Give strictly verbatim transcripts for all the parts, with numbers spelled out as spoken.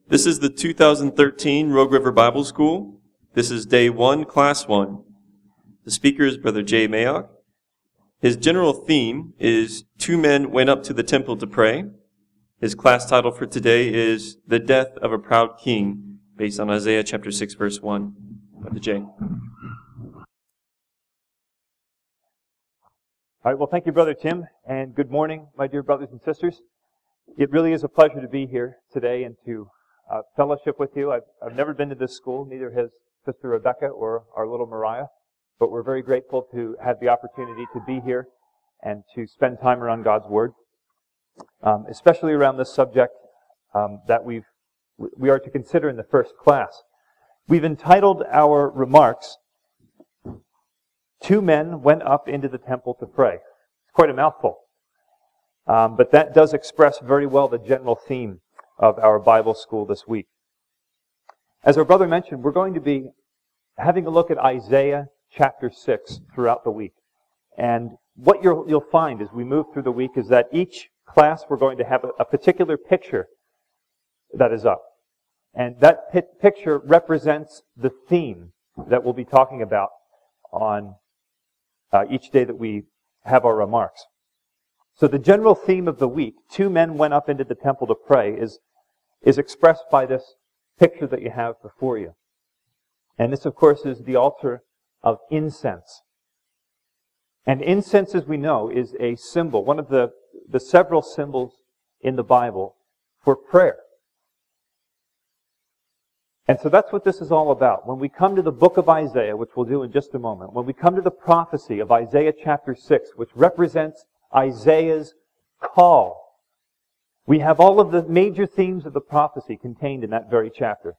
This is the two thousand thirteen Rogue River Bible School. This is day one, class one. The speaker is Brother Jay Mayock. His general theme is Two Men Went Up to the Temple to Pray. His class title for today is The Death of a Proud King, based on Isaiah chapter six, verse one. Brother Jay. All right, well, thank you, Brother Tim, and good morning, my dear brothers and sisters. It really is a pleasure to be here today and to uh, fellowship with you. I've, I've never been to this school, neither has Sister Rebecca or our little Mariah, but we're very grateful to have the opportunity to be here and to spend time around God's Word, um, especially around this subject um, that we've we are to consider in the first class. We've entitled our remarks, Two Men Went Up into the Temple to Pray. It's quite a mouthful. Um, but that does express very well the general theme of our Bible school this week. As our brother mentioned, we're going to be having a look at Isaiah chapter six throughout the week. And what you'll, you'll find as we move through the week is that each class we're going to have a, a particular picture that is up. And that pi- picture represents the theme that we'll be talking about on uh, each day that we have our remarks. So the general theme of the week, two men went up into the temple to pray, is, is expressed by this picture that you have before you. And this, of course, is the altar of incense. And incense, as we know, is a symbol, one of the, the several symbols in the Bible for prayer. And so that's what this is all about. When we come to the book of Isaiah, which we'll do in just a moment, when we come to the prophecy of Isaiah chapter six, which represents Isaiah's call, we have all of the major themes of the prophecy contained in that very chapter.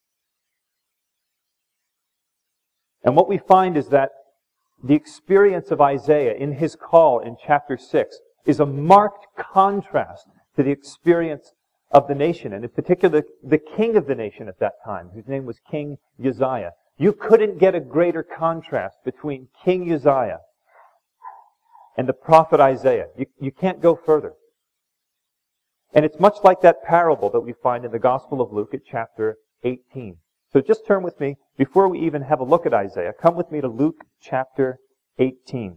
And what we find is that the experience of Isaiah in his call in chapter six is a marked contrast to the experience of the nation, and in particular, the king of the nation at that time, whose name was King Uzziah. You couldn't get a greater contrast between King Uzziah and the prophet Isaiah. You, you can't go further. And it's much like that parable that we find in the Gospel of Luke at chapter eighteen. So just turn with me, before we even have a look at Isaiah, come with me to Luke chapter eighteen.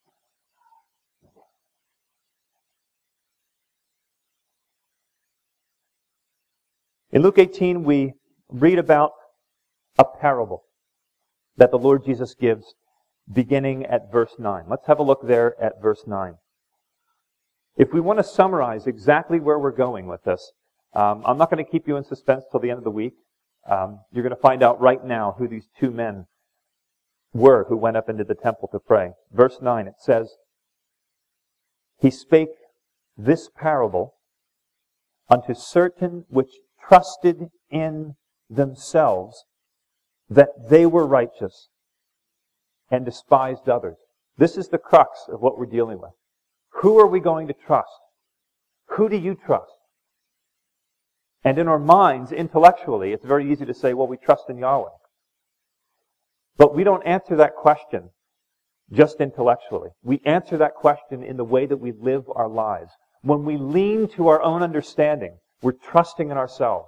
In Luke eighteen, we read about a parable that the Lord Jesus gives beginning at verse nine. Let's have a look there at verse nine. If we want to summarize exactly where we're going with this, um, I'm not going to keep you in suspense till the end of the week. Um, you're going to find out right now who these two men were who went up into the temple to pray. Verse nine, it says, He spake this parable unto certain which trusted in themselves that they were righteous and despised others. This is the crux of what we're dealing with. Who are we going to trust? Who do you trust? And in our minds, intellectually, it's very easy to say, well, we trust in Yahweh. But we don't answer that question just intellectually. We answer that question in the way that we live our lives. When we lean to our own understanding, we're trusting in ourselves.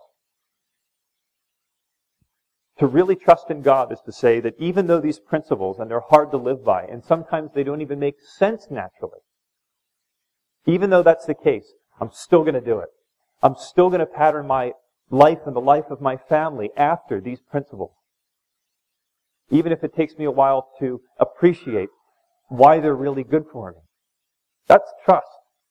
To really trust in God is to say that even though these principles, and they're hard to live by, and sometimes they don't even make sense naturally, even though that's the case, I'm still going to do it. I'm still going to pattern my life and the life of my family after these principles. Even if it takes me a while to appreciate why they're really good for me. That's trust.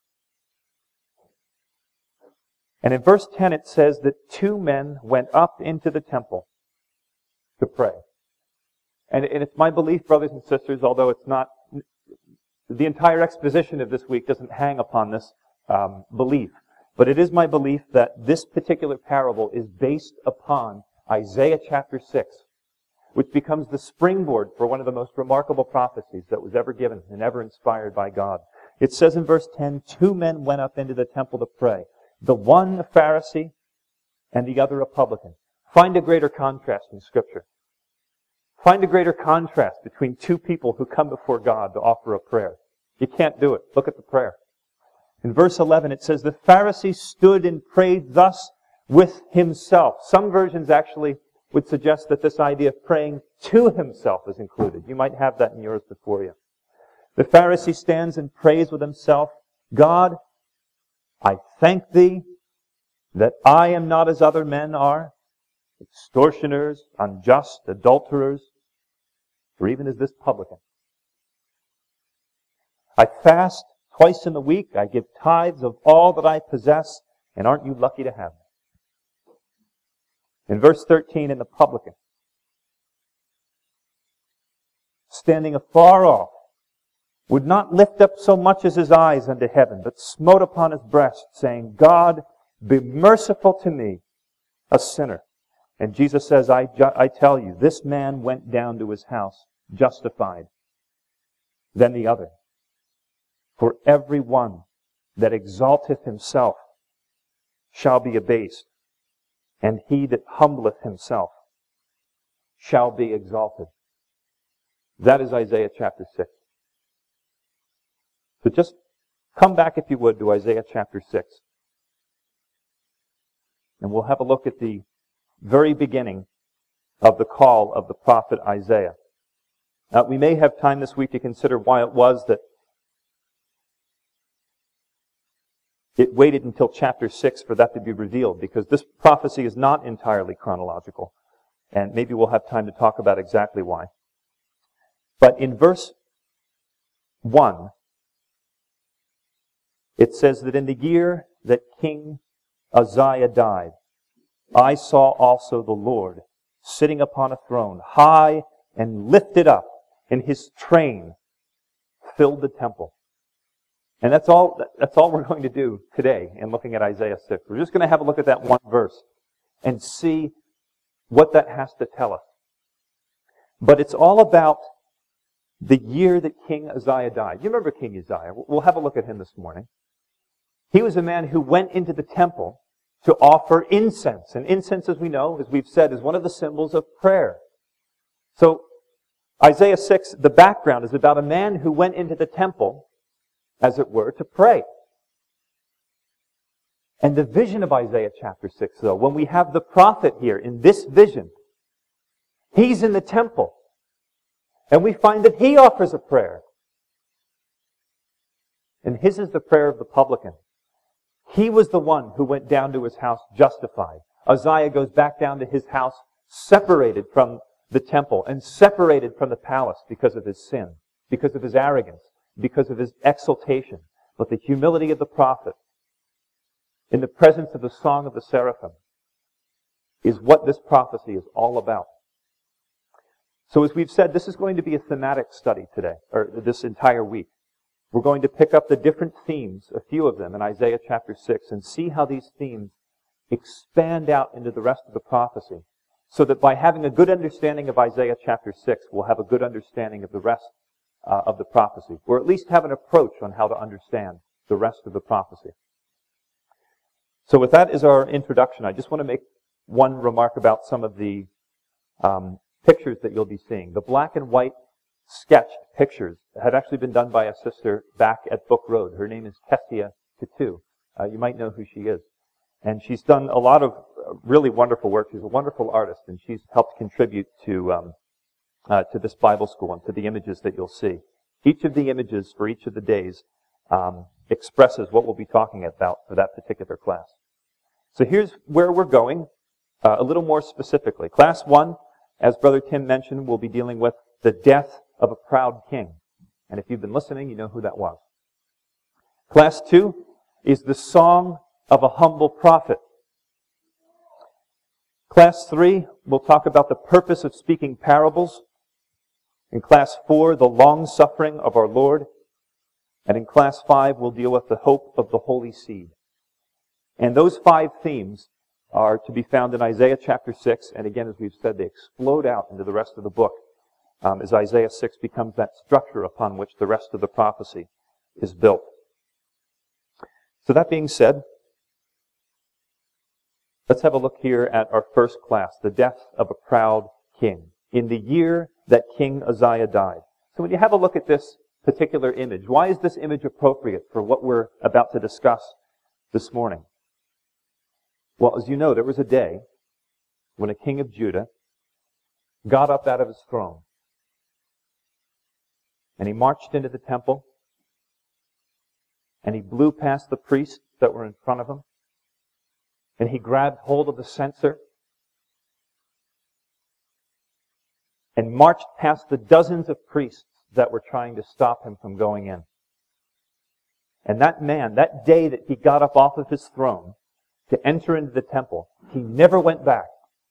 And in verse ten it says that two men went up into the temple to pray. And, and it's my belief, brothers and sisters, although it's not, the entire exposition of this week doesn't hang upon this um, belief, but it is my belief that this particular parable is based upon Isaiah chapter six, which becomes the springboard for one of the most remarkable prophecies that was ever given and ever inspired by God. It says in verse ten, two men went up into the temple to pray. The one a Pharisee and the other a publican. Find a greater contrast in Scripture. Find a greater contrast between two people who come before God to offer a prayer. You can't do it. Look at the prayer. In verse eleven it says, The Pharisee stood and prayed thus with himself. Some versions actually would suggest that this idea of praying to himself is included. You might have that in yours before you. The Pharisee stands and prays with himself, God, I thank thee that I am not as other men are, extortioners, unjust, adulterers, or even as this publican. I fast twice in the week, I give tithes of all that I possess, and aren't you lucky to have me? In verse thirteen, in the publican, standing afar off, would not lift up so much as his eyes unto heaven, but smote upon his breast, saying, God, be merciful to me, a sinner. And Jesus says, I, ju- I tell you, this man went down to his house justified than the other. For every one that exalteth himself shall be abased, and he that humbleth himself shall be exalted. That is Isaiah chapter six. So just come back, if you would, to Isaiah chapter six. And we'll have a look at the very beginning of the call of the prophet Isaiah. Now, we may have time this week to consider why it was that it waited until chapter six for that to be revealed, because this prophecy is not entirely chronological. And maybe we'll have time to talk about exactly why. But in verse one, it says that in the year that King Uzziah died, I saw also the Lord sitting upon a throne, high and lifted up, and his train filled the temple. And that's all, that's all we're going to do today in looking at Isaiah six. We're just going to have a look at that one verse and see what that has to tell us. But it's all about the year that King Uzziah died. You remember King Uzziah? We'll have a look at him this morning. He was a man who went into the temple to offer incense. And incense, as we know, as we've said, is one of the symbols of prayer. So Isaiah six, the background is about a man who went into the temple, as it were, to pray. And the vision of Isaiah chapter six, though, when we have the prophet here in this vision, he's in the temple. And we find that he offers a prayer. And his is the prayer of the publican. He was the one who went down to his house justified. Uzziah goes back down to his house separated from the temple and separated from the palace because of his sin, because of his arrogance, because of his exaltation. But the humility of the prophet in the presence of the song of the seraphim is what this prophecy is all about. So as we've said, this is going to be a thematic study today, or this entire week. We're going to pick up the different themes, a few of them, in Isaiah chapter six, and see how these themes expand out into the rest of the prophecy, so that by having a good understanding of Isaiah chapter six, we'll have a good understanding of the rest uh, of the prophecy, or at least have an approach on how to understand the rest of the prophecy. So with that as our introduction, I just want to make one remark about some of the um, pictures that you'll be seeing. The black and white sketched pictures had actually been done by a sister back at Book Road. Her name is Kessia Katu. Uh, you might know who she is. And she's done a lot of really wonderful work. She's a wonderful artist, and she's helped contribute to um, uh, to this Bible school and to the images that you'll see. Each of the images for each of the days um, expresses what we'll be talking about for that particular class. So here's where we're going, uh, a little more specifically. Class one, as Brother Tim mentioned, we'll be dealing with the death of a proud king. And if you've been listening, you know who that was. Class two is the song of a humble prophet. Class three, we'll talk about the purpose of speaking parables. In class four, the long-suffering of our Lord. And in class five, we'll deal with the hope of the Holy Seed. And those five themes are to be found in Isaiah chapter six. And again, as we've said, they explode out into the rest of the book um, as Isaiah six becomes that structure upon which the rest of the prophecy is built. So that being said, let's have a look here at our first class, the death of a proud king, in the year that King Uzziah died. So when you have a look at this particular image, why is this image appropriate for what we're about to discuss this morning? Well, as you know, there was a day when a king of Judah got up out of his throne and he marched into the temple and he blew past the priests that were in front of him and he grabbed hold of the censer and marched past the dozens of priests that were trying to stop him from going in. And that man, that day that he got up off of his throne to enter into the temple, he never went back.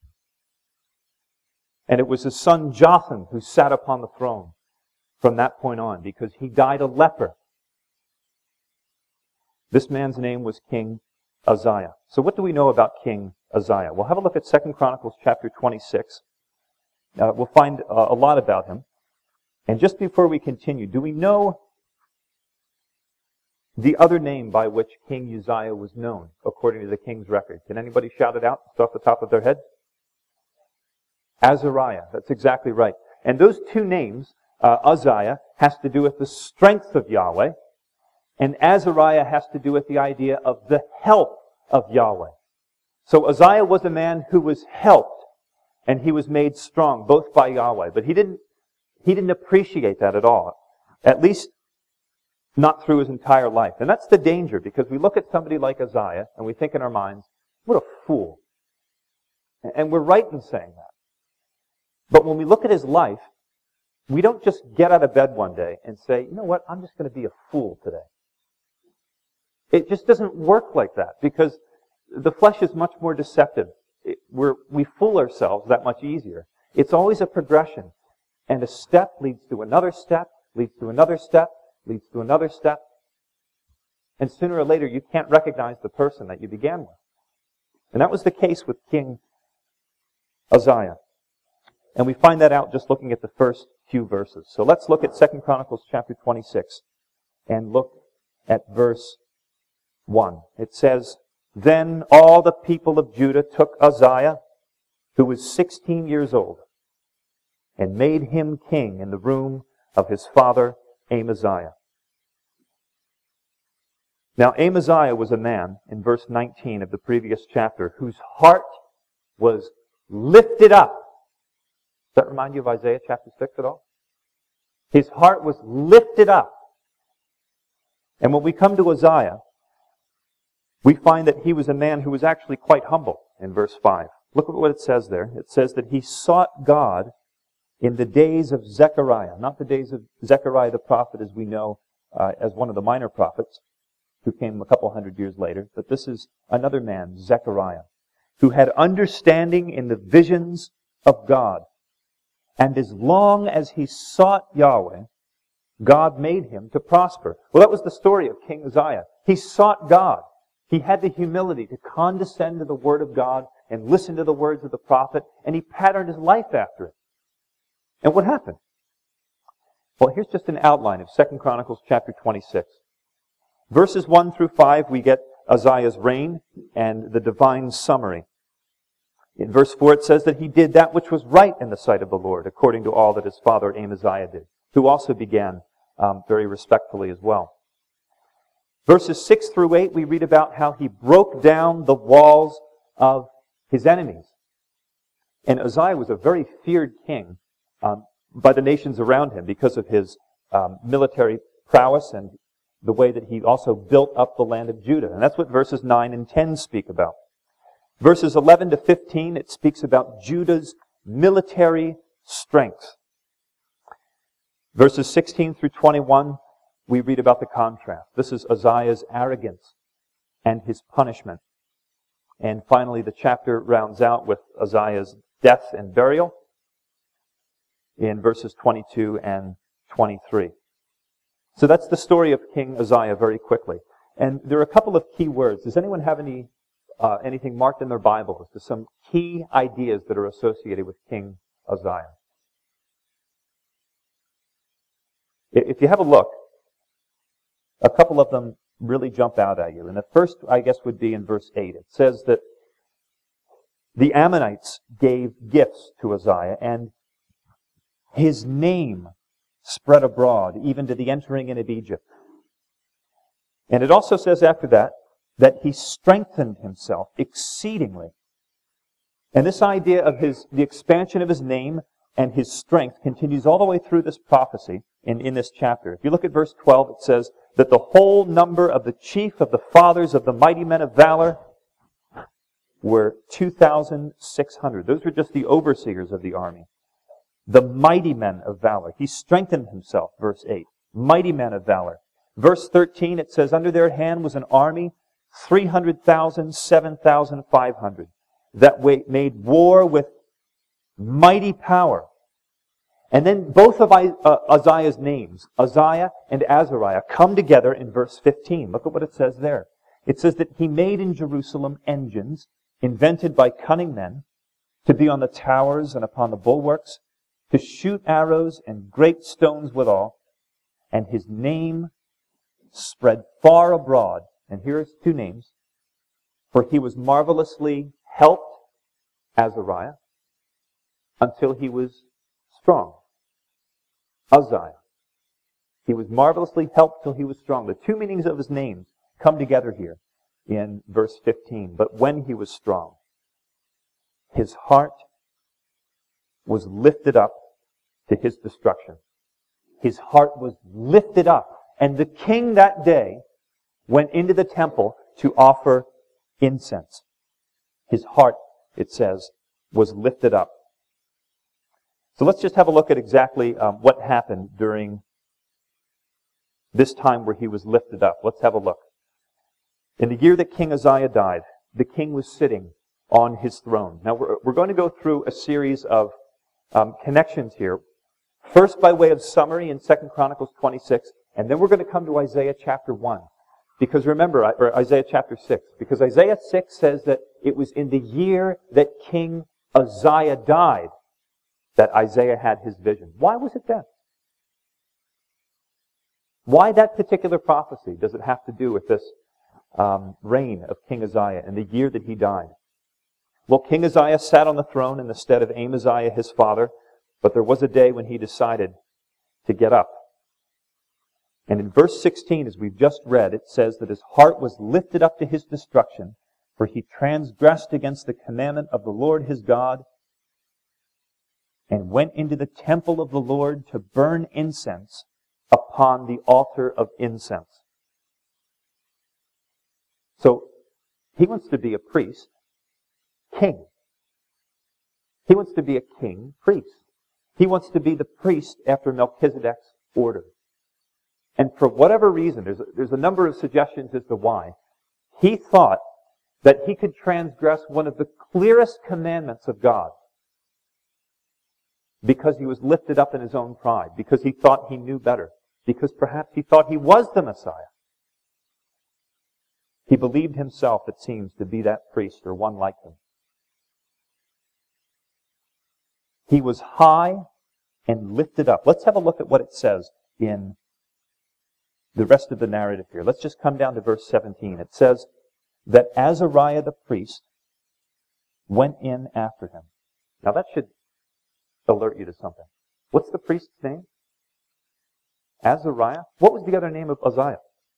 And it was his son Jotham who sat upon the throne from that point on, because he died a leper. This man's name was King Uzziah. So what do we know about King Uzziah? We'll have a look at Second Chronicles chapter twenty-six. Uh, we'll find uh, a lot about him. And just before we continue, do we know the other name by which King Uzziah was known, according to the king's record? Can anybody shout it out just off the top of their head? Azariah. That's exactly right. And those two names, uh, Uzziah, has to do with the strength of Yahweh, and Azariah has to do with the idea of the help of Yahweh. So Uzziah was a man who was helped, and he was made strong, both by Yahweh. But he didn't, he didn't appreciate that at all. At least not through his entire life. And that's the danger, because we look at somebody like Uzziah, and we think in our minds, what a fool. And we're right in saying that. But when we look at his life, we don't just get out of bed one day and say, you know what, I'm just going to be a fool today. It just doesn't work like that, because the flesh is much more deceptive. It, we're, we fool ourselves that much easier. It's always a progression. And a step leads to another step, leads to another step, leads to another step. And sooner or later, you can't recognize the person that you began with. And that was the case with King Uzziah. And we find that out just looking at the first few verses. So let's look at Second Chronicles chapter twenty-six and look at verse one. It says, "Then all the people of Judah took Uzziah, who was sixteen years old, and made him king in the room of his father Amaziah." Now Amaziah was a man, in verse nineteen of the previous chapter, whose heart was lifted up. Does that remind you of Isaiah chapter six at all? His heart was lifted up. And when we come to Uzziah, we find that he was a man who was actually quite humble in verse five. Look at what it says there. It says that he sought God in the days of Zechariah. Not the days of Zechariah the prophet as we know uh, as one of the minor prophets who came a couple hundred years later. But this is another man, Zechariah, who had understanding in the visions of God. And as long as he sought Yahweh, God made him to prosper. Well, that was the story of King Uzziah. He sought God. He had the humility to condescend to the Word of God and listen to the words of the prophet, and he patterned his life after it. And what happened? Well, here's just an outline of Second Chronicles chapter twenty-six. Verses one through five, we get Uzziah's reign and the divine summary. In verse four, it says that he did that which was right in the sight of the Lord, according to all that his father Amaziah did, who also began um, very respectfully as well. Verses six through eight, we read about how he broke down the walls of his enemies. And Uzziah was a very feared king um, by the nations around him because of his um, military prowess and the way that he also built up the land of Judah. And that's what verses nine and ten speak about. Verses eleven to fifteen, it speaks about Judah's military strength. Verses sixteen through twenty-one, we read about the contrast. This is Uzziah's arrogance and his punishment. And finally, the chapter rounds out with Uzziah's death and burial in verses twenty-two and twenty-three. So that's the story of King Uzziah very quickly. And there are a couple of key words. Does anyone have any uh, anything marked in their Bible as to some key ideas that are associated with King Uzziah? If you have a look, a couple of them really jump out at you. And the first, I guess, would be in verse eight. It says that the Ammonites gave gifts to Uzziah, and his name spread abroad, even to the entering in of Egypt. And it also says after that, that he strengthened himself exceedingly. And this idea of his the expansion of his name and his strength continues all the way through this prophecy in, in this chapter. If you look at verse twelve, it says that the whole number of the chief of the fathers of the mighty men of valor were two thousand six hundred. Those were just the overseers of the army. The mighty men of valor. He strengthened himself, verse eight. Mighty men of valor. Verse thirteen, it says, under their hand was an army, three hundred thousand, seven thousand five hundred, that made war with mighty power. And then both of Uzziah's names, Uzziah and Azariah, come together in verse fifteen. Look at what it says there. It says that he made in Jerusalem engines invented by cunning men to be on the towers and upon the bulwarks, to shoot arrows and great stones withal. And his name spread far abroad. And here's two names. For he was marvelously helped, Azariah, until he was strong. Uzziah. He was marvelously helped till he was strong. The two meanings of his names come together here in verse fifteen. But when he was strong, his heart was lifted up to his destruction. His heart was lifted up. And the king that day went into the temple to offer incense. His heart, it says, was lifted up. So let's just have a look at exactly um, what happened during this time where he was lifted up. Let's have a look. In the year that King Uzziah died, the king was sitting on his throne. Now we're, we're going to go through a series of um, connections here. First by way of summary in Second Chronicles twenty-six, and then we're going to come to Isaiah chapter one. Because remember, or Isaiah chapter six, because Isaiah six says that it was in the year that King Uzziah died that Isaiah had his vision. Why was it then? Why that particular prophecy does it have to do with this um, reign of King Uzziah and the year that he died? Well, King Uzziah sat on the throne in the stead of Amaziah his father, but there was a day when he decided to get up. And in verse sixteen, as we've just read, it says that his heart was lifted up to his destruction, for he transgressed against the commandment of the Lord his God, and went into the temple of the Lord to burn incense upon the altar of incense. So, he wants to be a priest, king. He wants to be a king, priest. He wants to be the priest after Melchizedek's order. And for whatever reason, there's a, there's a number of suggestions as to why, he thought that he could transgress one of the clearest commandments of God because he was lifted up in his own pride, because he thought he knew better, because perhaps he thought he was the Messiah. He believed himself, it seems, to be that priest or one like him. He was high and lifted up. Let's have a look at what it says in the rest of the narrative here. Let's just come down to verse seventeen. It says that Azariah the priest went in after him. Now that should alert you to something. What's the priest's name? Azariah. What was the other name of Uzziah?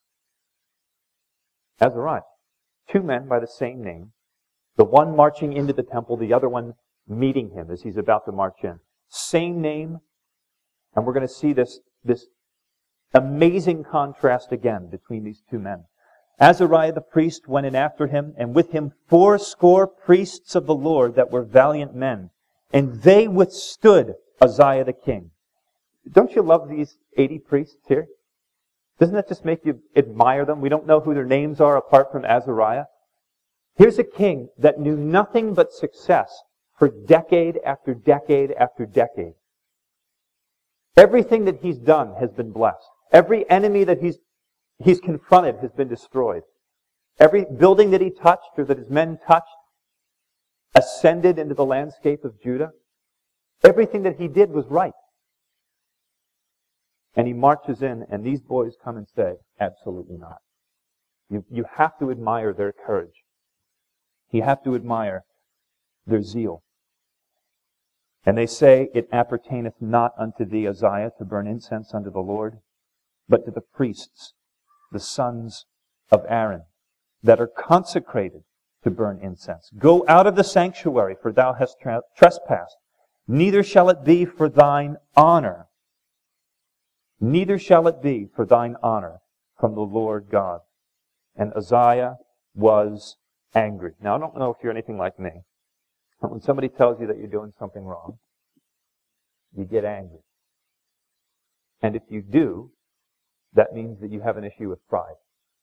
Azariah. Two men by the same name. The one marching into the temple, the other one meeting him as he's about to march in. Same name. And we're going to see this, this amazing contrast again between these two men. Azariah the priest went in after him, and with him fourscore priests of the Lord that were valiant men. And they withstood Uzziah the king. Don't you love these eighty priests here? Doesn't that just make you admire them? We don't know who their names are apart from Azariah. Here's a king that knew nothing but success for decade after decade after decade. Everything that he's done has been blessed. Every enemy that he's he's confronted has been destroyed. Every building that he touched or that his men touched ascended into the landscape of Judah. Everything that he did was right. And he marches in, and these boys come and say, absolutely not. You, you have to admire their courage. You have to admire their zeal. And they say, it appertaineth not unto thee, Uzziah, to burn incense unto the Lord, but to the priests, the sons of Aaron. that are consecrated to burn incense. Go out of the sanctuary, for thou hast tra- trespassed. Neither shall it be for thine honor. Neither shall it be for thine honor from the Lord God. And Uzziah was angry. Now, I don't know if you're anything like me, but when somebody tells you that you're doing something wrong, you get angry. And if you do, that means that you have an issue with pride.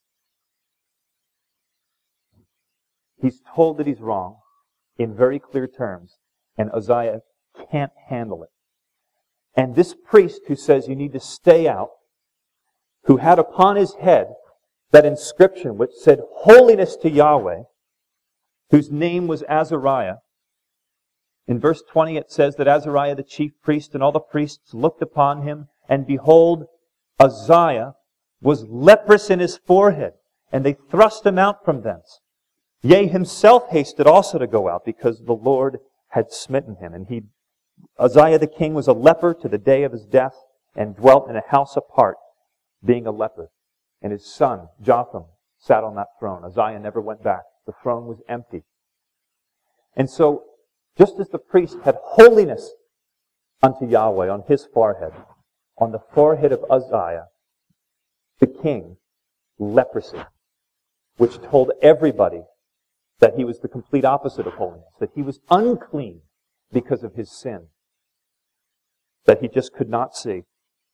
He's told that he's wrong in very clear terms, and Uzziah can't handle it. And this priest who says you need to stay out, who had upon his head that inscription which said, Holiness to Yahweh, whose name was Azariah. In verse twenty it says that Azariah the chief priest and all the priests looked upon him, and behold, Uzziah was leprous in his forehead, and they thrust him out from thence. Yea, himself hasted also to go out, because the Lord had smitten him. And he, Uzziah the king was a leper to the day of his death, and dwelt in a house apart, being a leper. And his son, Jotham, sat on that throne. Uzziah never went back. The throne was empty. And so, just as the priest had holiness unto Yahweh on his forehead, on the forehead of Uzziah, the king, leprosy, which told everybody that he was the complete opposite of holiness, that he was unclean because of his sin, that he just could not see.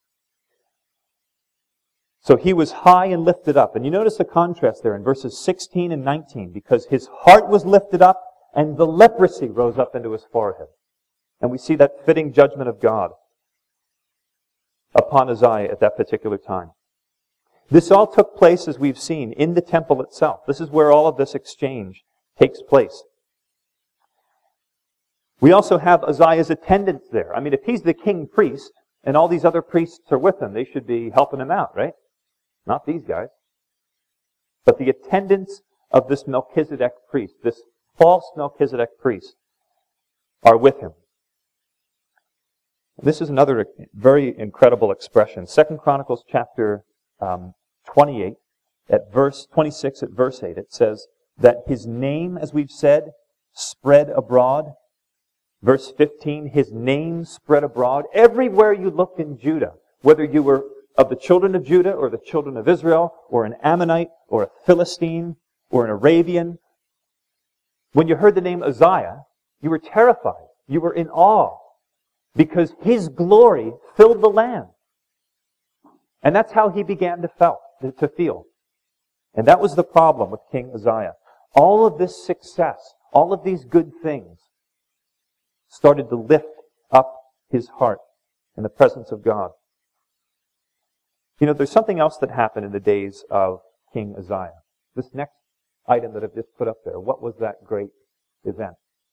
So he was high and lifted up. And you notice the contrast there in verses sixteen and nineteen, because his heart was lifted up and the leprosy rose up into his forehead. And we see that fitting judgment of God upon Uzziah at that particular time. This all took place, as we've seen, in the temple itself. This is where all of this exchange takes place. We also have Uzziah's attendants there. I mean, if he's the king priest and all these other priests are with him, they should be helping him out, right? Not these guys. But the attendants of this Melchizedek priest, this false Melchizedek priest, are with him. This is another very incredible expression. Second Chronicles chapter um, twenty-eight, at verse twenty-six, at verse eight, it says that his name, as we've said, spread abroad. Verse fifteen, his name spread abroad. Everywhere you looked in Judah, whether you were of the children of Judah or the children of Israel, or an Ammonite, or a Philistine, or an Arabian, when you heard the name Uzziah, you were terrified. You were in awe, because his glory filled the land. And that's how he began to felt, to feel. And that was the problem with King Uzziah. All of this success, all of these good things, started to lift up his heart in the presence of God. You know, there's something else that happened in the days of King Uzziah. This next item that I've just put up there, what was that great event?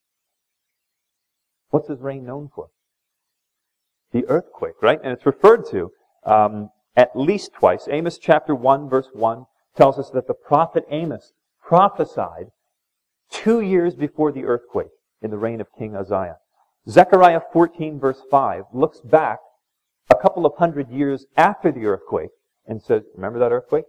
What's his reign known for? The earthquake, right? And it's referred to um, at least twice. Amos chapter one, verse one, tells us that the prophet Amos prophesied two years before the earthquake in the reign of King Uzziah. Zechariah fourteen, verse five, looks back a couple of hundred years after the earthquake and says, remember that earthquake?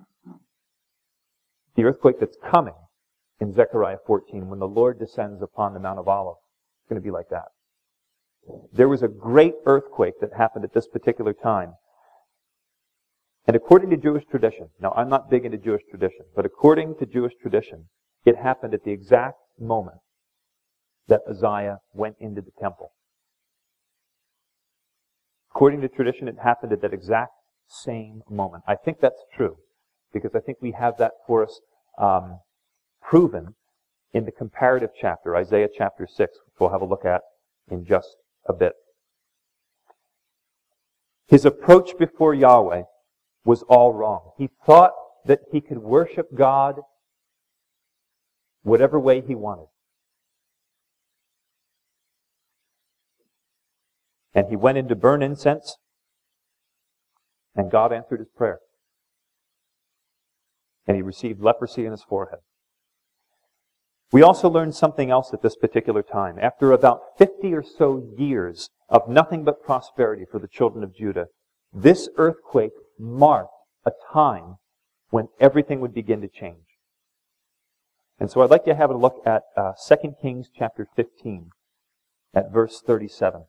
The earthquake that's coming in Zechariah fourteen, when the Lord descends upon the Mount of Olives. It's going to be like that. There was a great earthquake that happened at this particular time. And according to Jewish tradition, now I'm not big into Jewish tradition, but according to Jewish tradition, it happened at the exact moment that Uzziah went into the temple. According to tradition, it happened at that exact same moment. I think that's true, because I think we have that for us um, proven in the comparative chapter, Isaiah chapter six, which we'll have a look at in just a bit. His approach before Yahweh was all wrong. He thought that he could worship God whatever way he wanted. And he went in to burn incense, and God answered his prayer. And he received leprosy in his forehead. We also learned something else at this particular time. After about fifty or so years of nothing but prosperity for the children of Judah, this earthquake marked a time when everything would begin to change. And so I'd like to have a look at uh, Second Kings chapter fifteen, at verse thirty-seven.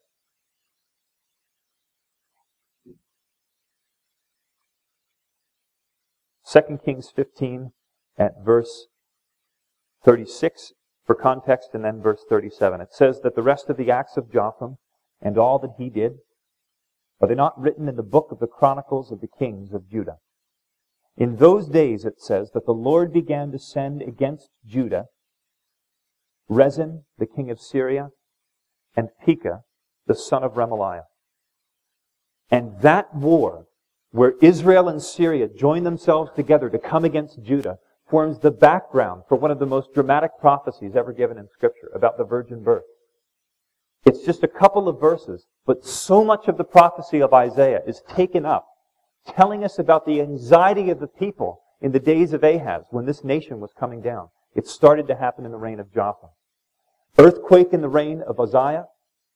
Second Kings fifteen, at verse thirty-six, for context, and then verse thirty-seven. It says that the rest of the acts of Jotham and all that he did, are they not written in the book of the Chronicles of the kings of Judah? In those days, it says, that the Lord began to send against Judah Rezin, the king of Syria, and Pekah, the son of Remaliah. And that war, where Israel and Syria join themselves together to come against Judah, forms the background for one of the most dramatic prophecies ever given in Scripture about the virgin birth. It's just a couple of verses, but so much of the prophecy of Isaiah is taken up, telling us about the anxiety of the people in the days of Ahaz, when this nation was coming down. It started to happen in the reign of Jotham. Earthquake in the reign of Uzziah.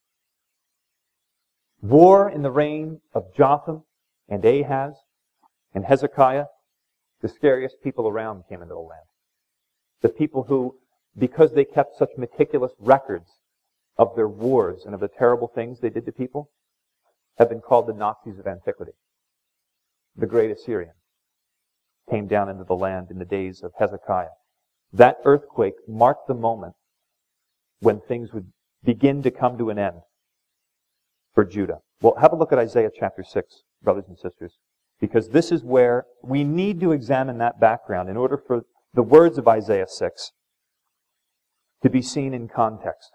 War in the reign of Jotham and Ahaz and Hezekiah. The scariest people around came into the land. The people who, because they kept such meticulous records of their wars and of the terrible things they did to people, have been called the Nazis of antiquity. The great Assyrian came down into the land in the days of Hezekiah. That earthquake marked the moment when things would begin to come to an end for Judah. Well, have a look at Isaiah chapter six, brothers and sisters, because this is where we need to examine that background in order for the words of Isaiah six to be seen in context.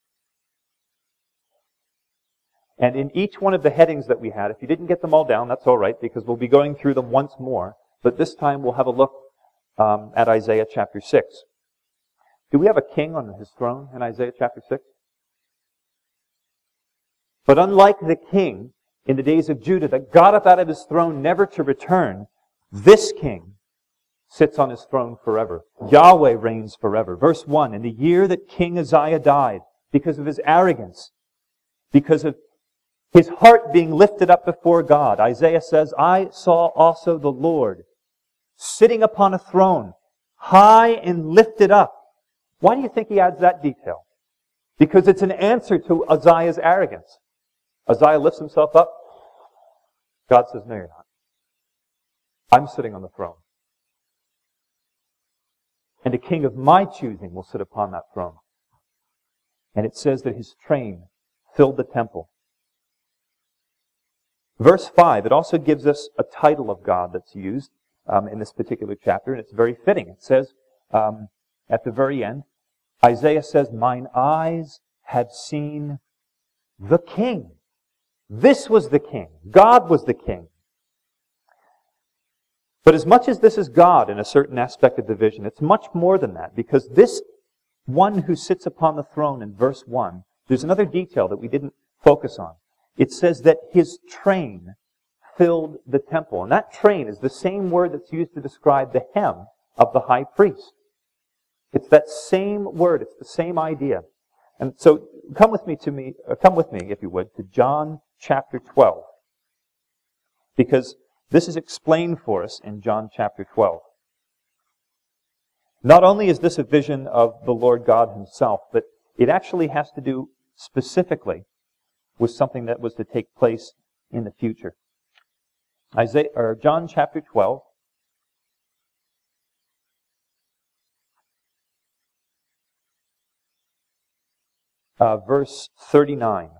And in each one of the headings that we had, if you didn't get them all down, that's all right, because we'll be going through them once more. But this time we'll have a look um, at Isaiah chapter six. Do we have a king on his throne in Isaiah chapter six? But unlike the king in the days of Judah that got up out of his throne never to return, this king sits on his throne forever. Yahweh reigns forever. Verse one, in the year that King Uzziah died, because of his arrogance, because of his heart being lifted up before God, Isaiah says, I saw also the Lord sitting upon a throne, high and lifted up. Why do you think he adds that detail? Because it's an answer to Uzziah's arrogance. Uzziah lifts himself up. God says, no, you're not. I'm sitting on the throne. And a king of my choosing will sit upon that throne. And it says that his train filled the temple. Verse five, it also gives us a title of God that's used um, in this particular chapter, and it's very fitting. It says, um, at the very end, Isaiah says, mine eyes have seen the King. This was the King. God was the King. But as much as this is God in a certain aspect of the vision, it's much more than that, because this one who sits upon the throne in verse one, there's another detail that we didn't focus on. It says that his train filled the temple. And that train is the same word that's used to describe the hem of the high priest. It's that same word. It's the same idea. And so come with me to me, uh, come with me, if you would, to John chapter twelve. Because this is explained for us in John chapter twelve. Not only is this a vision of the Lord God himself, but it actually has to do specifically with something that was to take place in the future. Isaiah, or John chapter twelve. Uh, verse thirty-nine.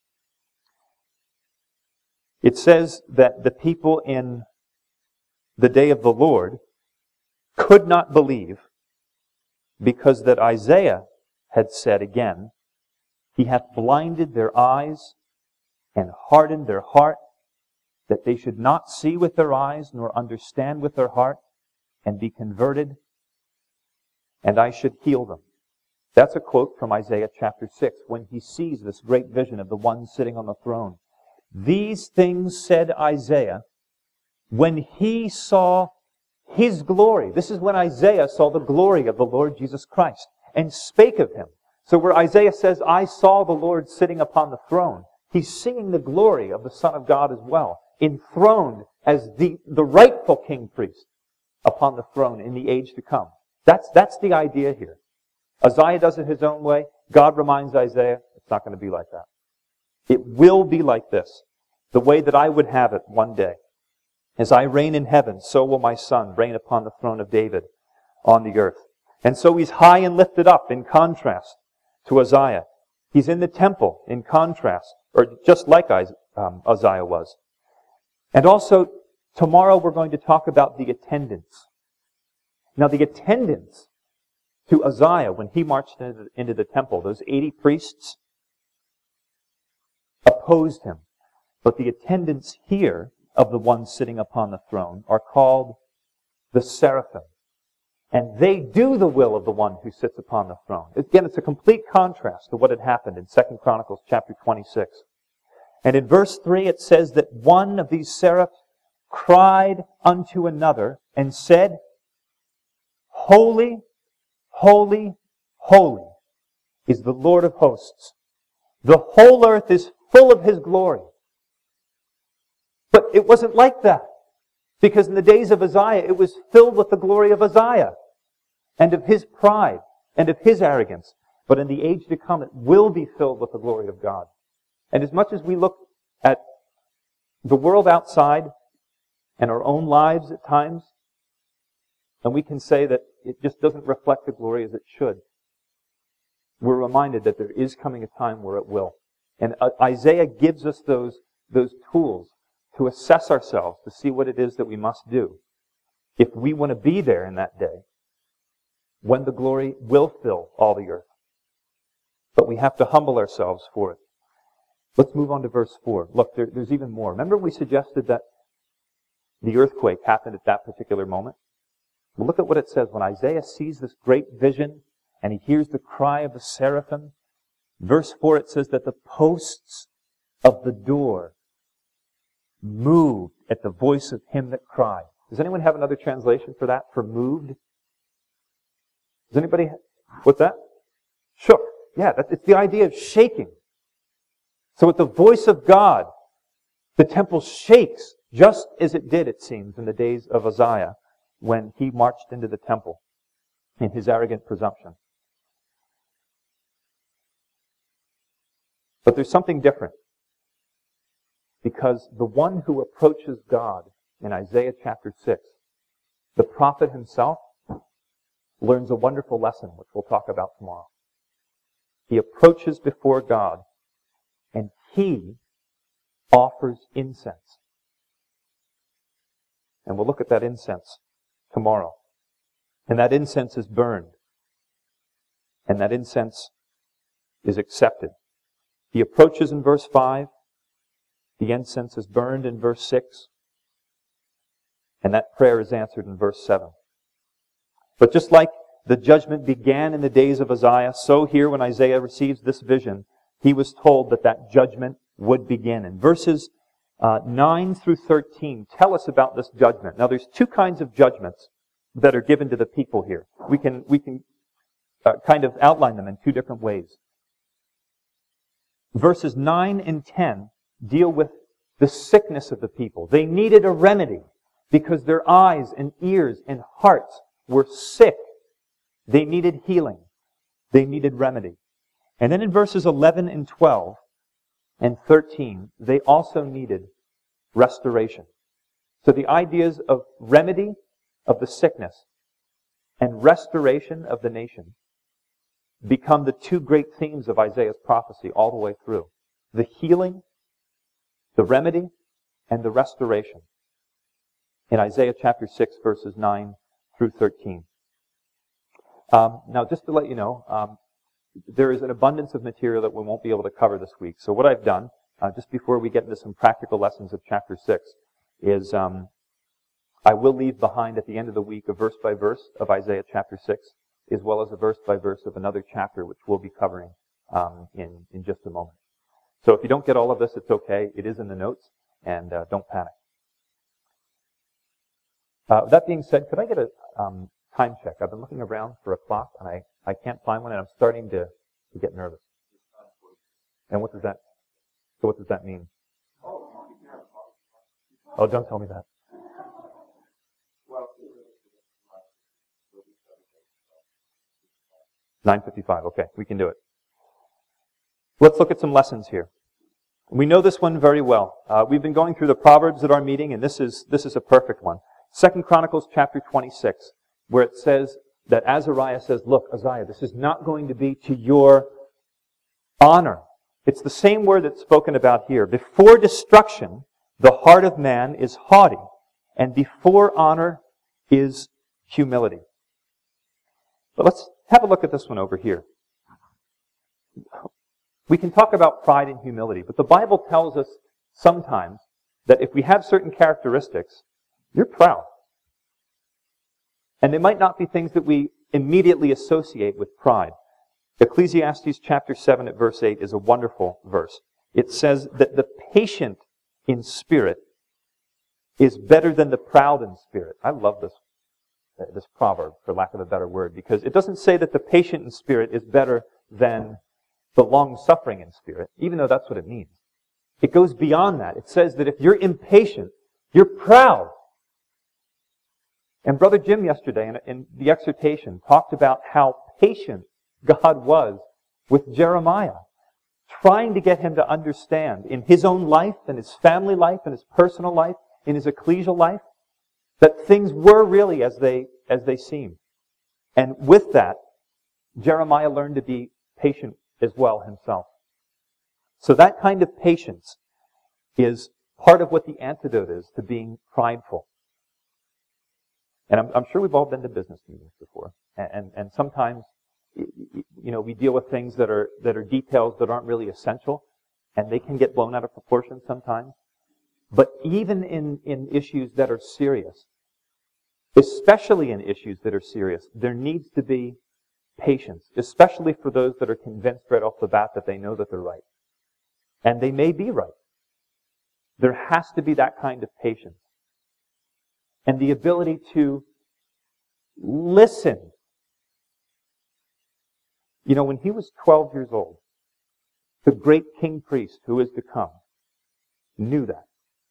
It says that the people in the day of the Lord could not believe because that Isaiah had said again, he hath blinded their eyes and hardened their heart, that they should not see with their eyes nor understand with their heart and be converted, and I should heal them. That's a quote from Isaiah chapter six, when he sees this great vision of the one sitting on the throne. These things said Isaiah when he saw his glory. This is when Isaiah saw the glory of the Lord Jesus Christ and spake of him. So where Isaiah says, I saw the Lord sitting upon the throne, he's seeing the glory of the Son of God as well, enthroned as the, the rightful king priest upon the throne in the age to come. That's, that's the idea here. Isaiah does it his own way. God reminds Isaiah, it's not going to be like that. It will be like this. The way that I would have it one day. As I reign in heaven, so will my Son reign upon the throne of David on the earth. And so he's high and lifted up in contrast to Isaiah. He's in the temple in contrast, or just like Isaiah was. And also, tomorrow we're going to talk about the attendants. Now the attendants to Isaiah when he marched into, into the temple, those eighty priests opposed him. But the attendants here of the one sitting upon the throne are called the seraphim. And they do the will of the one who sits upon the throne. Again, it's a complete contrast to what had happened in Second Chronicles chapter twenty-six. And in verse three it says that one of these seraphs cried unto another and said, Holy, holy, holy is the Lord of hosts. The whole earth is full of His glory. But it wasn't like that. Because in the days of Isaiah, it was filled with the glory of Isaiah and of his pride and of his arrogance. But in the age to come, it will be filled with the glory of God. And as much as we look at the world outside and our own lives at times, and we can say that it just doesn't reflect the glory as it should, we're reminded that there is coming a time where it will. And Isaiah gives us those, those tools to assess ourselves, to see what it is that we must do if we want to be there in that day when the glory will fill all the earth. But we have to humble ourselves for it. Let's move on to verse four. Look, there, there's even more. Remember we suggested that the earthquake happened at that particular moment? Well, look at what it says. When Isaiah sees this great vision and he hears the cry of the seraphim, verse four, it says that the posts of the door moved at the voice of him that cried. Does anyone have another translation for that, for moved? Does anybody, what's that? Shook. Yeah, that, it's the idea of shaking. So at the voice of God, the temple shakes, just as it did, it seems, in the days of Isaiah, when he marched into the temple in his arrogant presumption. But there's something different. Because the one who approaches God in Isaiah chapter six, the prophet himself, learns a wonderful lesson, which we'll talk about tomorrow. He approaches before God, and he offers incense. And we'll look at that incense tomorrow. And that incense is burned. And that incense is accepted. He approaches in verse five. The incense is burned in verse six. And that prayer is answered in verse seven. But just like the judgment began in the days of Isaiah, so here when Isaiah receives this vision, he was told that that judgment would begin. And verses uh, nine through thirteen tell us about this judgment. Now there's two kinds of judgments that are given to the people here. We can, we can uh, kind of outline them in two different ways. Verses nine and ten deal with the sickness of the people. They needed a remedy because their eyes and ears and hearts were sick. They needed healing. They needed remedy. And then in verses eleven and twelve and thirteen, they also needed restoration. So the ideas of remedy of the sickness and restoration of the nation become the two great themes of Isaiah's prophecy all the way through. The healing, the remedy, and the restoration in Isaiah chapter six, verses nine through thirteen. Um, now, just to let you know, um, there is an abundance of material that we won't be able to cover this week. So what I've done, uh, just before we get into some practical lessons of chapter six, is um, I will leave behind at the end of the week a verse by verse of Isaiah chapter six, as well as a verse by verse of another chapter, which we'll be covering um, in, in just a moment. So if you don't get all of this, it's okay. It is in the notes, and uh, don't panic. Uh, that being said, could I get a um, time check? I've been looking around for a clock, and I, I can't find one, and I'm starting to, to get nervous. And what does that, so what does that mean? Oh, don't tell me that. nine fifty-five, okay, we can do it. Let's look at some lessons here. We know this one very well. Uh, we've been going through the Proverbs at our meeting, and this is this is a perfect one. Second Chronicles chapter twenty-six, where it says that Azariah says, look, Uzziah, this is not going to be to your honor. It's the same word that's spoken about here. Before destruction, the heart of man is haughty, and before honor is humility. But let's have a look at this one over here. We can talk about pride and humility, but the Bible tells us sometimes that if we have certain characteristics, you're proud. And they might not be things that we immediately associate with pride. Ecclesiastes chapter seven at verse eight is a wonderful verse. It says that the patient in spirit is better than the proud in spirit. I love this, this proverb, for lack of a better word, because it doesn't say that the patient in spirit is better than the long-suffering in spirit, even though that's what it means. It goes beyond that. It says that if you're impatient, you're proud. And Brother Jim yesterday in, in the exhortation talked about how patient God was with Jeremiah, trying to get him to understand in his own life, in his family life, in his personal life, in his ecclesial life, that things were really as they as they seemed. And with that, Jeremiah learned to be patient as well himself. So that kind of patience is part of what the antidote is to being prideful. And I'm, I'm sure we've all been to business meetings before, and, and and sometimes, you know, we deal with things that are that are details that aren't really essential, and they can get blown out of proportion sometimes. But even in, in issues that are serious, especially in issues that are serious, there needs to be patience, especially for those that are convinced right off the bat that they know that they're right. And they may be right. There has to be that kind of patience. And the ability to listen. You know, when he was twelve years old, the great king priest who is to come knew that.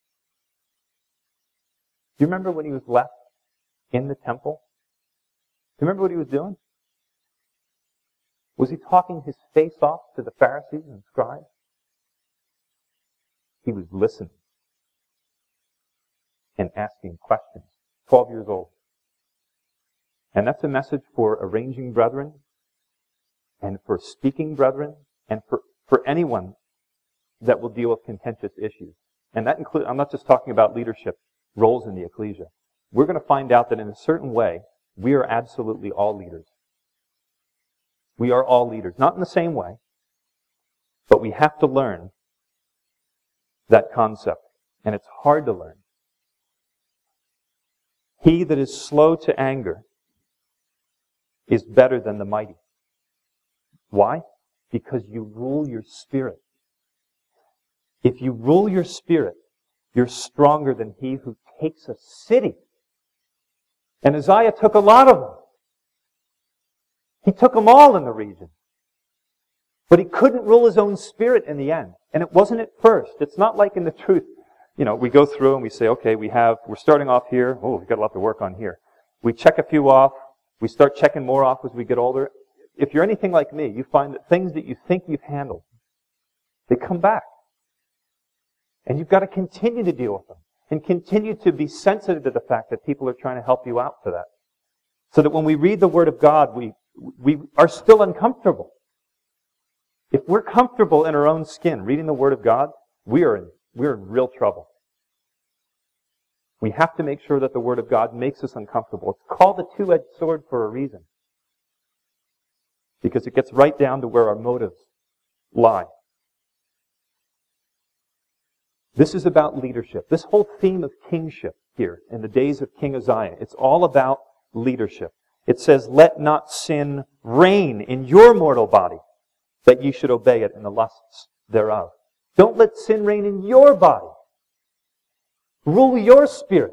Do you remember when he was left in the temple? Do you remember what he was doing? Was he talking his face off to the Pharisees and scribes? He was listening and asking questions. twelve years old. And that's a message for arranging brethren, and for speaking brethren, and for, for anyone that will deal with contentious issues. And that includes, I'm not just talking about leadership roles in the ecclesia. We're going to find out that in a certain way, we are absolutely all leaders. We are all leaders. Not in the same way, but we have to learn that concept. And it's hard to learn. He that is slow to anger is better than the mighty. Why? Because you rule your spirit. If you rule your spirit, you're stronger than he who takes a city. And Uzziah took a lot of them. He took them all in the region. But he couldn't rule his own spirit in the end. And it wasn't at first. It's not like in the truth. You know, we go through and we say, okay, we have, we're starting off here. Oh, we've got a lot to work on here. We check a few off. We start checking more off as we get older. If you're anything like me, you find that things that you think you've handled, they come back. And you've got to continue to deal with them. And continue to be sensitive to the fact that people are trying to help you out for that. So that when we read the Word of God, we we are still uncomfortable. If we're comfortable in our own skin reading the Word of God, we are in, we're in real trouble. We have to make sure that the Word of God makes us uncomfortable. It's called a two-edged sword for a reason. Because it gets right down to where our motives lie. This is about leadership. This whole theme of kingship here in the days of King Uzziah, it's all about leadership. It says, let not sin reign in your mortal body, that you should obey it in the lusts thereof. Don't let sin reign in your body. Rule your spirit.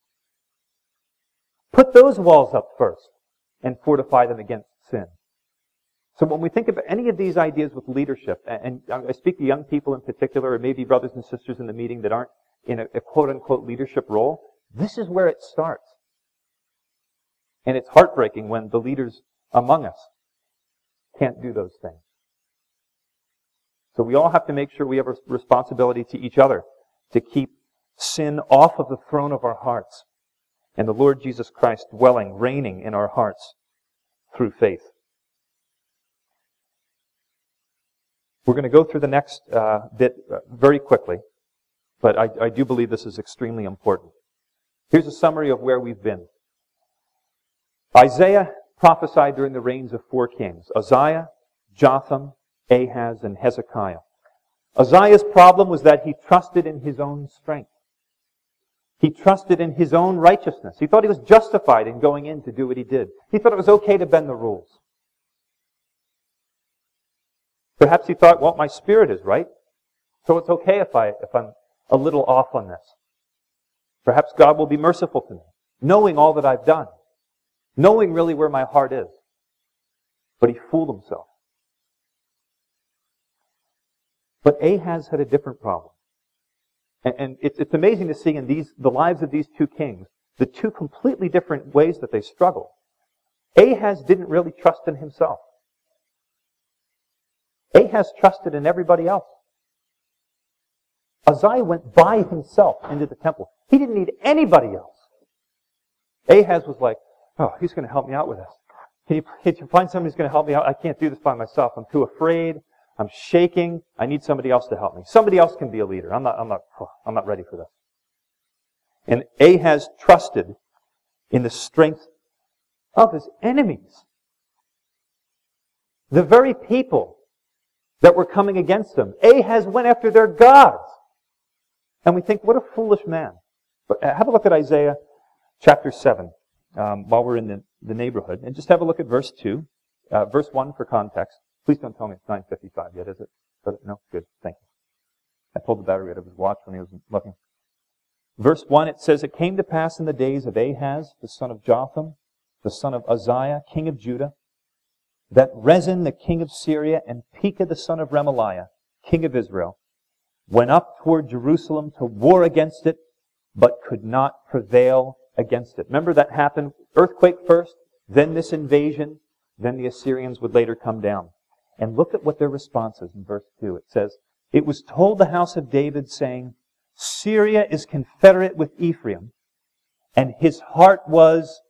Put those walls up first and fortify them against sin. So when we think about any of these ideas with leadership, and I speak to young people in particular, or maybe brothers and sisters in the meeting that aren't in a, a quote-unquote leadership role, this is where it starts. And it's heartbreaking when the leaders among us can't do those things. So we all have to make sure we have a responsibility to each other to keep sin off of the throne of our hearts and the Lord Jesus Christ dwelling, reigning in our hearts through faith. We're going to go through the next uh, bit uh, very quickly, but I, I do believe this is extremely important. Here's a summary of where we've been. Isaiah prophesied during the reigns of four kings: Uzziah, Jotham, Ahaz, and Hezekiah. Uzziah's problem was that he trusted in his own strength. He trusted in his own righteousness. He thought he was justified in going in to do what he did. He thought it was okay to bend the rules. Perhaps he thought, well, my spirit is right, so it's okay if, I, if I'm a little off on this. Perhaps God will be merciful to me, knowing all that I've done, knowing really where my heart is. But he fooled himself. But Ahaz had a different problem. And, and it's, it's amazing to see in these the lives of these two kings, the two completely different ways that they struggled. Ahaz didn't really trust in himself. Ahaz trusted in everybody else. Uzziah went by himself into the temple. He didn't need anybody else. Ahaz was like, oh, he's going to help me out with this. Can you, can you find somebody who's going to help me out? I can't do this by myself. I'm too afraid. I'm shaking. I need somebody else to help me. Somebody else can be a leader. I'm not, I'm not, I'm not ready for this. And Ahaz trusted in the strength of his enemies. The very people that were coming against him. Ahaz went after their gods. And we think, what a foolish man. But have a look at Isaiah chapter seven, um, while we're in the, the neighborhood. And just have a look at verse two, uh, verse one for context. Please don't tell me it's nine fifty-five yet, is it? But, no? Good. Thank you. I pulled the battery out of his watch when he was looking. Verse one, it says, "It came to pass in the days of Ahaz, the son of Jotham, the son of Uzziah, king of Judah, that Rezin, the king of Syria, and Pekah, the son of Remaliah, king of Israel, went up toward Jerusalem to war against it, but could not prevail against it." Remember that happened? Earthquake first, then this invasion, then the Assyrians would later come down. And look at what their response is in verse two. It says, "It was told the house of David, saying, Syria is confederate with Ephraim, and his heart was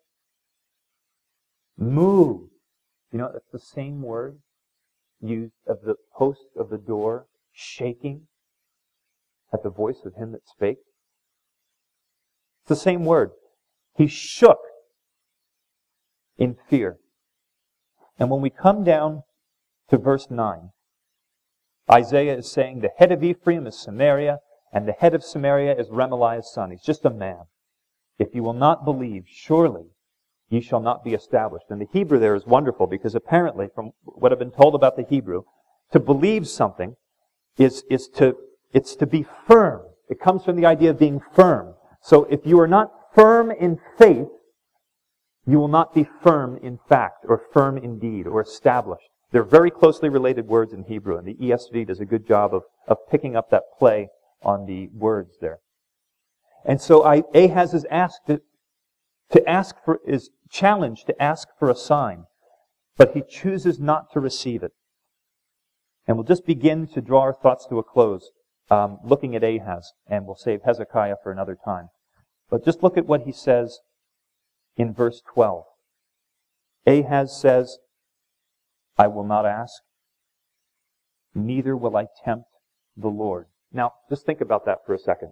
moved." You know, that's the same word used of the post of the door shaking at the voice of him that spake. It's the same word. He shook in fear. And when we come down to verse nine, Isaiah is saying the head of Ephraim is Samaria, and the head of Samaria is Remaliah's son. He's just a man. If you will not believe, surely ye shall not be established. And the Hebrew there is wonderful, because apparently, from what I've been told about the Hebrew, to believe something is, is to, it's to be firm. It comes from the idea of being firm. So if you are not firm in faith, you will not be firm in fact, or firm in deed, or established. They're very closely related words in Hebrew, and the E S V does a good job of, of picking up that play on the words there. And so I, Ahaz is asked to, to ask for, is challenged to ask for a sign, but he chooses not to receive it. And we'll just begin to draw our thoughts to a close, um, looking at Ahaz, and we'll save Hezekiah for another time. But just look at what he says in verse twelve. Ahaz says, "I will not ask, neither will I tempt the Lord." Now, just think about that for a second.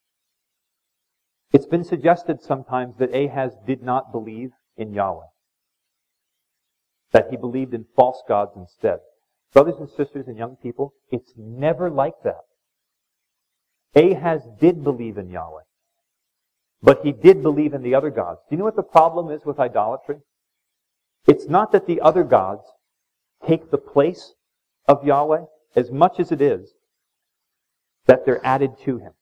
It's been suggested sometimes that Ahaz did not believe in Yahweh, that he believed in false gods instead. Brothers and sisters and young people, it's never like that. Ahaz did believe in Yahweh, but he did believe in the other gods. Do you know what the problem is with idolatry? It's not that the other gods take the place of Yahweh as much as it is that they're added to him.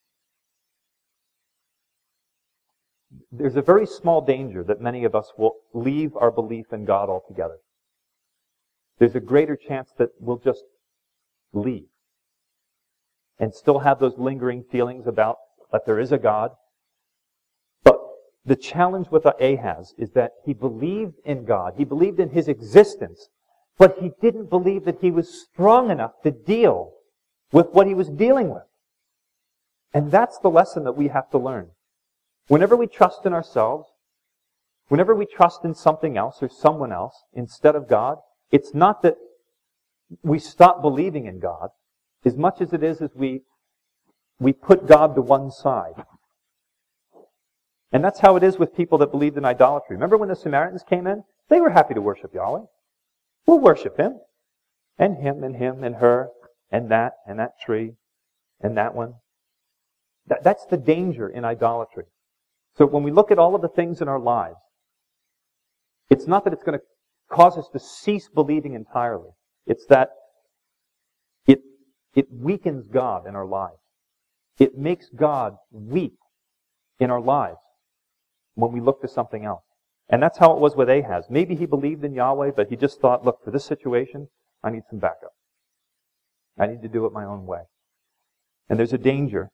There's a very small danger that many of us will leave our belief in God altogether. There's a greater chance that we'll just leave and still have those lingering feelings about that there is a God. But the challenge with Ahaz is that he believed in God. He believed in his existence, But he didn't believe that he was strong enough to deal with what he was dealing with. And that's the lesson that we have to learn. Whenever we trust in ourselves, whenever we trust in something else or someone else instead of God, it's not that we stop believing in God as much as it is as we, we put God to one side. And that's how it is with people that believed in idolatry. Remember when the Samaritans came in? They were happy to worship Yahweh. We'll worship Him. And Him, and Him, and her, and that, and that tree, and that one. That, that's the danger in idolatry. So when we look at all of the things in our lives, it's not that it's going to cause us to cease believing entirely. It's that it, it weakens God in our lives. It makes God weak in our lives when we look to something else. And that's how it was with Ahaz. Maybe he believed in Yahweh, but he just thought, look, for this situation, I need some backup. I need to do it my own way. And there's a danger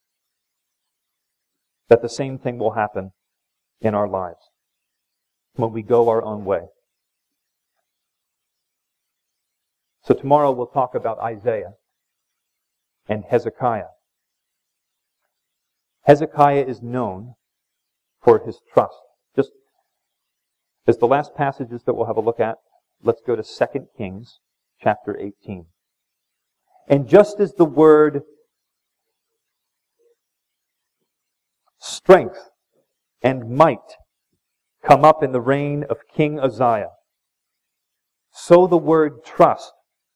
that the same thing will happen in our lives when we go our own way. So tomorrow we'll talk about Isaiah and Hezekiah. Hezekiah is known for his trust. Just as the last passages that we'll have a look at, let's go to Second Kings chapter eighteen. And just as the word strength and might come up in the reign of King Uzziah, so the word trust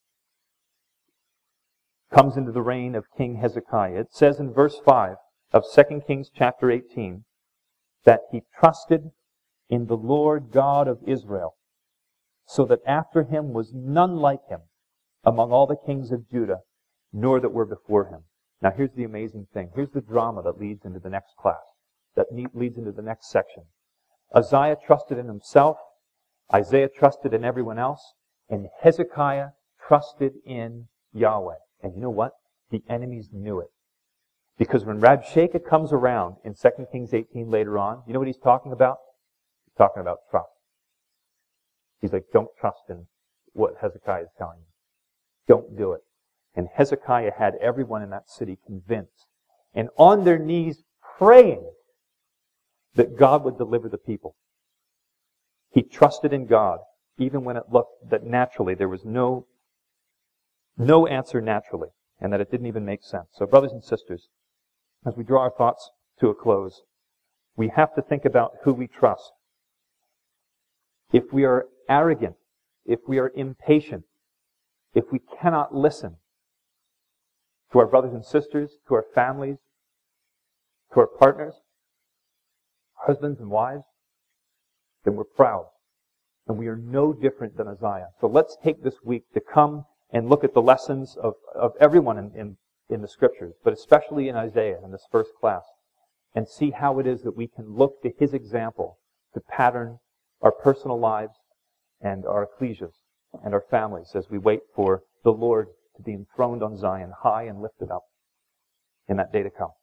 comes into the reign of King Hezekiah. It says in verse five of Second Kings chapter eighteen that he trusted in the Lord God of Israel, so that after him was none like him among all the kings of Judah, nor that were before him. Now here's the amazing thing. Here's the drama that leads into the next class, that leads into the next section. Uzziah trusted in himself, Isaiah trusted in everyone else, and Hezekiah trusted in Yahweh. And you know what? The enemies knew it. Because when Rabshakeh comes around in Second Kings eighteen later on, you know what he's talking about? He's talking about trust. He's like, don't trust in what Hezekiah is telling you. Don't do it. And Hezekiah had everyone in that city convinced and on their knees praying that God would deliver the people. He trusted in God, even when it looked that naturally there was no, no answer naturally, and that it didn't even make sense. So brothers and sisters, as we draw our thoughts to a close, we have to think about who we trust. If we are arrogant, if we are impatient, if we cannot listen to our brothers and sisters, to our families, to our partners, husbands and wives, then we're proud. And we are no different than Uzziah. So let's take this week to come and look at the lessons of, of everyone in, in, in the Scriptures, but especially in Isaiah in this first class, and see how it is that we can look to his example to pattern our personal lives and our ecclesias and our families as we wait for the Lord to be enthroned on Zion, high and lifted up in that day to come.